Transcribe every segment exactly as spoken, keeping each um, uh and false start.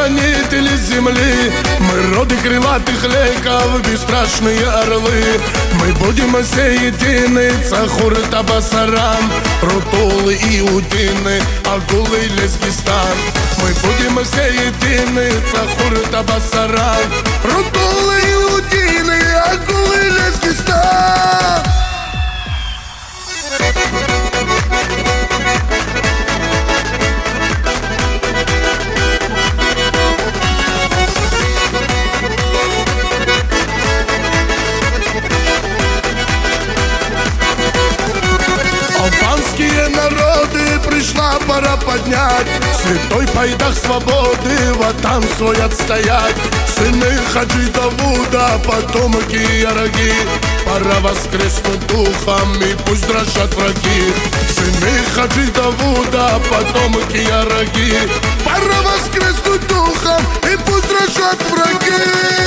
хранители земли. Мы роды крылатых лейков, бесстрашные орлы. Мы будем все едины, Цахур Табасаран, Рутулы и Удины, Агулы и Лезгистан. Мы будем все едины, Цахур Табасаран, Рутулы и Удины, Агулы и Лезгистан. Албанские народы, пришла пора поднять святой пайдах свободы, ватан свой отстоять. Сыны Хаджи Давуда, потомки Яраги, пора воскреснуть духом, и пусть дрожат враги. Сыны Хаджи Давуда, потомки Яраги, пора воскреснуть духом, и пусть дрожат враги.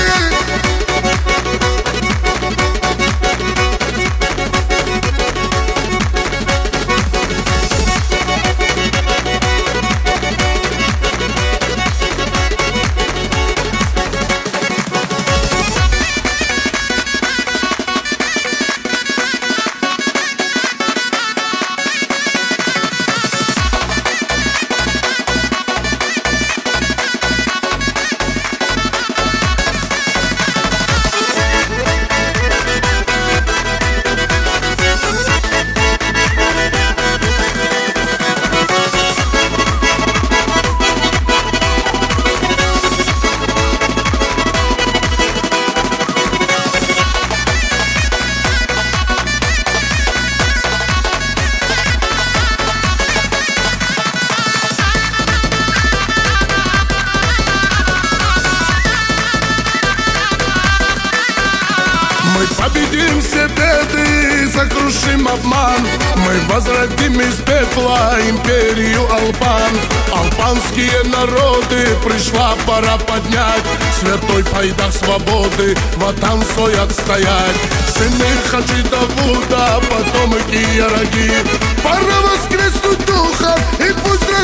Мы победим все беды, сокрушим обман. Мы возродим из пепла империю Албан. Албанские народы, пришла пора поднять святой пайдах свободы, ватан свой отстоять. Сыны Хаджи Давуда, потомки Яраги, пора воскреснуть духом, и пусть